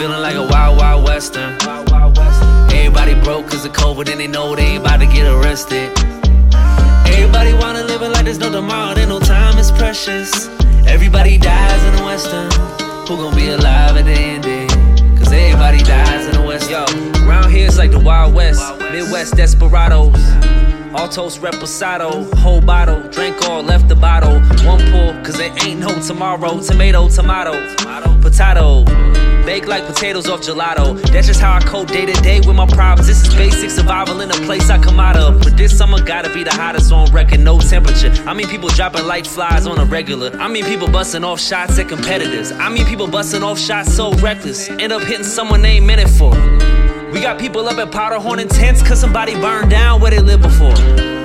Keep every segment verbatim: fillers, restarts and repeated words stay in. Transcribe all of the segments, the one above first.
feeling like a wild, wild western. Everybody broke cause of COVID and they know they ain't about to get arrested. Everybody wanna live it like there's no tomorrow, then no time is precious. Everybody dies in the western. Who gon' be alive at the ending? Cause everybody dies in the west. Yo, around here it's like the Wild West, Midwest desperados. All toast reposado, whole bottle, drank all, left the bottle. One pull, cause there ain't no tomorrow. Tomato, tomato, potato. Bake like potatoes off gelato. That's just how I cope day to day with my problems. This is basic survival in a place I come out of. But this summer gotta be the hottest on record, no temperature. I mean people dropping like flies on a regular. I mean people busting off shots at competitors. I mean people busting off shots so reckless, end up hitting someone they ain't meant it for. We got people up at Powderhorn and tents cause somebody burned down where they lived before.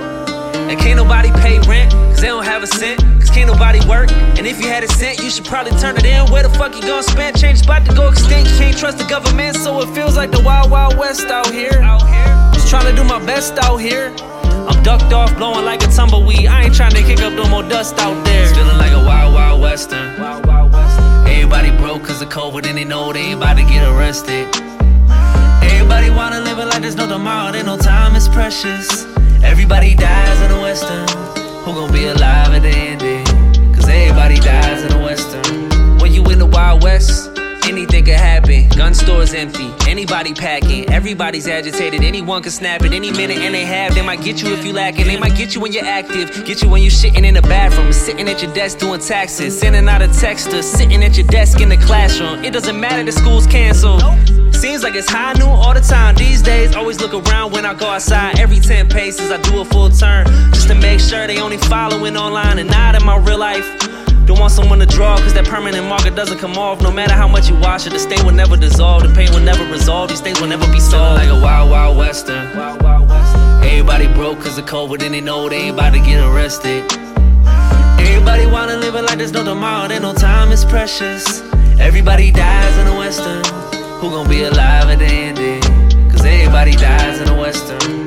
And can't nobody pay rent cause they don't have a cent, cause can't nobody work. And if you had a cent you should probably turn it in. Where the fuck you gonna spend? Change about to go extinct. You can't trust the government, so it feels like the wild, wild west out here. Just trying to do my best out here. I'm ducked off blowing like a tumbleweed. I ain't trying to kick up no more dust out there. It's feeling like a wild, wild western. Everybody broke cause of COVID and they know they ain't about to get arrested. Everybody wanna live it like there's no tomorrow, then no time is precious. Everybody dies in the western. Who gon' be alive at the ending? Cause everybody dies in the western. When you in the Wild West, anything can happen. Gun stores empty, anybody packing. Everybody's agitated, anyone can snap it any minute. And they have, they might get you if you lacking. They might get you when you're active, get you when you shitting in the bathroom, sitting at your desk doing taxes, sending out a text or sitting at your desk in the classroom. It doesn't matter, the school's canceled. Seems like it's high noon all the time these days. Always look around when I go outside. Every ten paces I do a full turn, just to make sure they only following online and not in my real life. Don't want someone to draw cause that permanent marker doesn't come off. No matter how much you wash it, the stain will never dissolve. The pain will never resolve, these things will never be solved. Like a wild, wild western. Everybody broke cause of COVID and they know they ain't about to get arrested. Everybody wanna live it like there's no tomorrow, then no time is precious. Everybody dies in the western. Who gon' be alive at the ending? Cause everybody dies in the western.